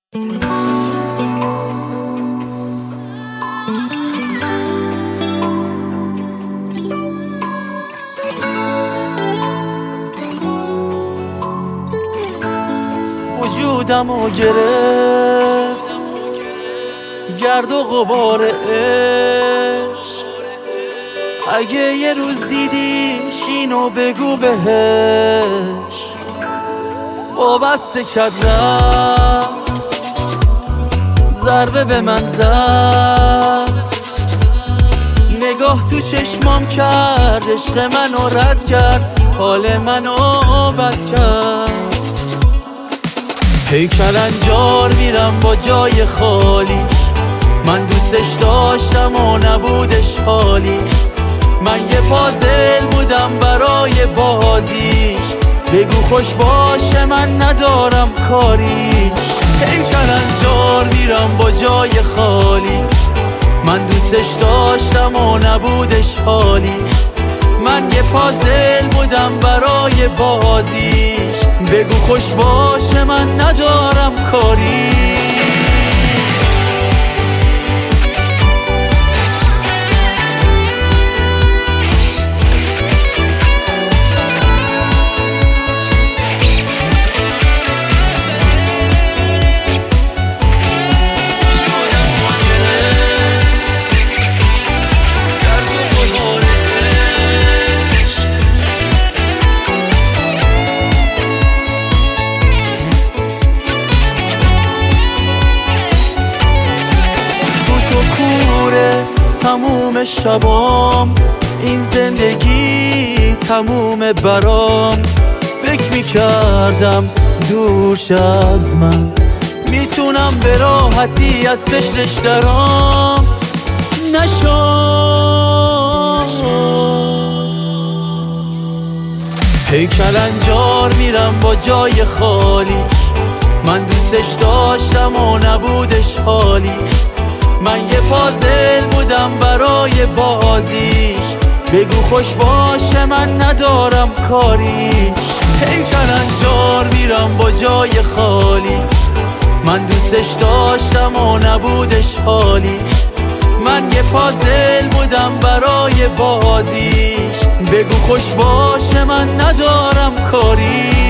وجودمو گرفت گرد و غبار عشق. اگه یه روز دیدیش اینو بگو بهش وابسته کرد رفت، ضربه به من زد، نگاه تو چشمام کرد، عشق منو رد کرد، حال منو بد کرد. هی کلنجار میرم با جای خالیش، من دوستش داشتم و نبودش حالیش. من یه پازل بودم برای بازیش، بگو خوش باشه من ندارم کاریش. هی کلنجار میرم با جای خالیش، من دوستش داشتم و نبودش حالیش. من یه پازل بودم برای بازیش، بگو خوش باشه من ندارم کاری. تموم شبام این زندگی تموم برام، فکر میکردم دورش از من میتونم به راحتی از فشرش درام. نشد هی کلنجار میرم با جای خالیش، من دوستش داشتم و نبودش حالیش. من یه پازل بودم برای بازیش، بگو خوش باشه من ندارم کاریش. هی کلنجار میرم با جای خالیش، من دوستش داشتم و نبودش حالیش. من یه پازل بودم برای بازیش، بگو خوش باشه من ندارم کاریش.